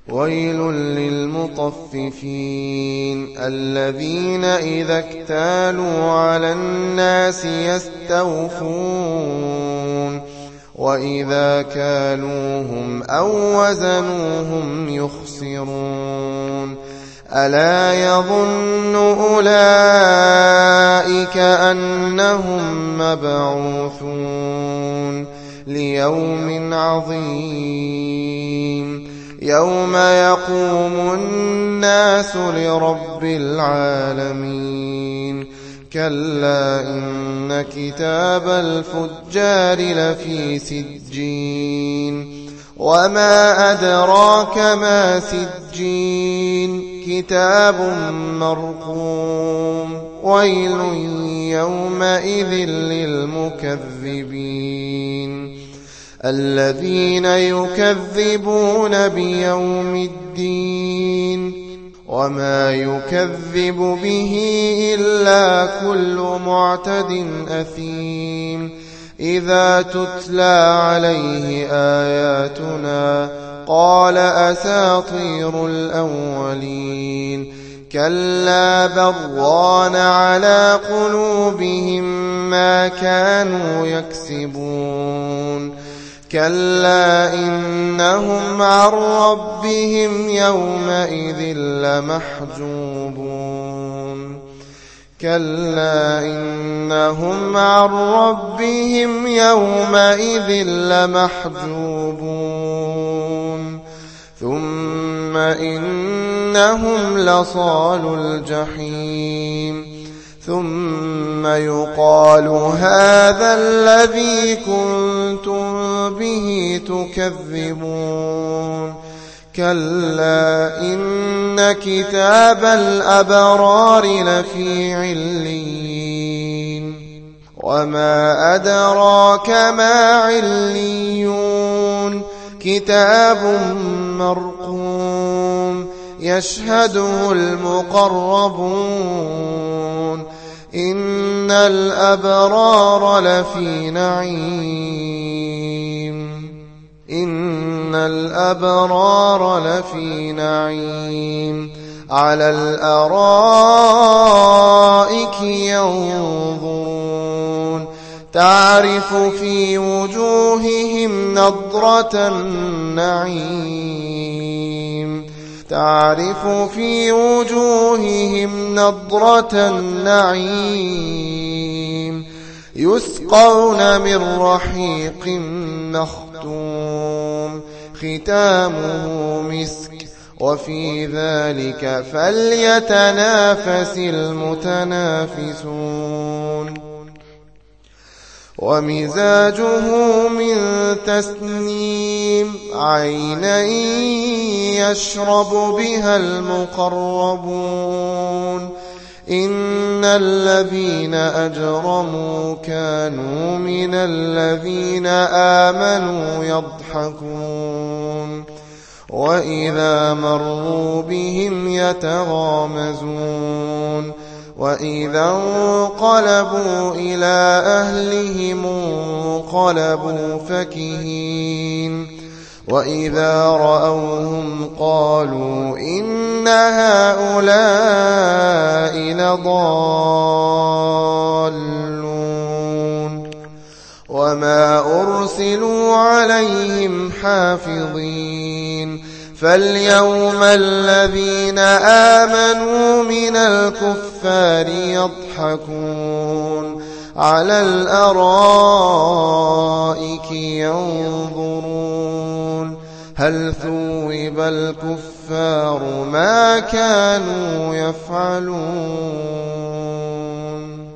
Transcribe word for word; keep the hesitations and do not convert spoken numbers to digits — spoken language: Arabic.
ويل للمطففين الذين إذا اكتالوا على الناس يستوفون وإذا كالوهم أو وزنوهم يخسرون ألا يظن أولئك أنهم مبعوثون ليوم عظيم يوم يقوم الناس لرب العالمين كلا إن كتاب الفجار لفي سجين وما أدراك ما سجين كتاب مرقوم ويل يومئذ للمكذبين الذين يكذبون بيوم الدين وما يكذب به إلا كل معتد أثيم إذا تتلى عليه آياتنا قال أساطير الأولين كلا بران على قلوبهم ما كانوا يكسبون كلا إنهم عن ربهم يومئذ لمحجوبون كلا إنهم عن ربهم يومئذ لمحجوبون ثم إنهم لصالو الجحيم ثم يقال هذا الذي كنتم به تكذبون كلا إن كتاب الأبرار لفي عليين وما أدراك ما عليون كتاب مرقوم يشهده المقربون إن الأبرار لفي نعيم إن الأبرار لفي نعيم على الأرائك ينظرون تعرف في وجوههم نضرة النعيم تعرف في وجوههم نضرة النعيم يسقون من رحيق مختوم ختامه مسك وفي ذلك فليتنافس المتنافسون ومزاجه من تسنيم عينا يشرب بها المقربون إن الذين أجرموا كانوا من الذين آمنوا يضحكون وإذا مروا بهم يتغامزون وإذا انقلبوا إلى أهلهم انقلبوا فكهين وإذا رأوهم قالوا إن هؤلاء لضالون وما أرسلوا عليهم حافظين فاليوم الذين آمنوا من الكفار يضحكون على الأرائك ينظرون هل ثوب الكفار ما كانوا يفعلون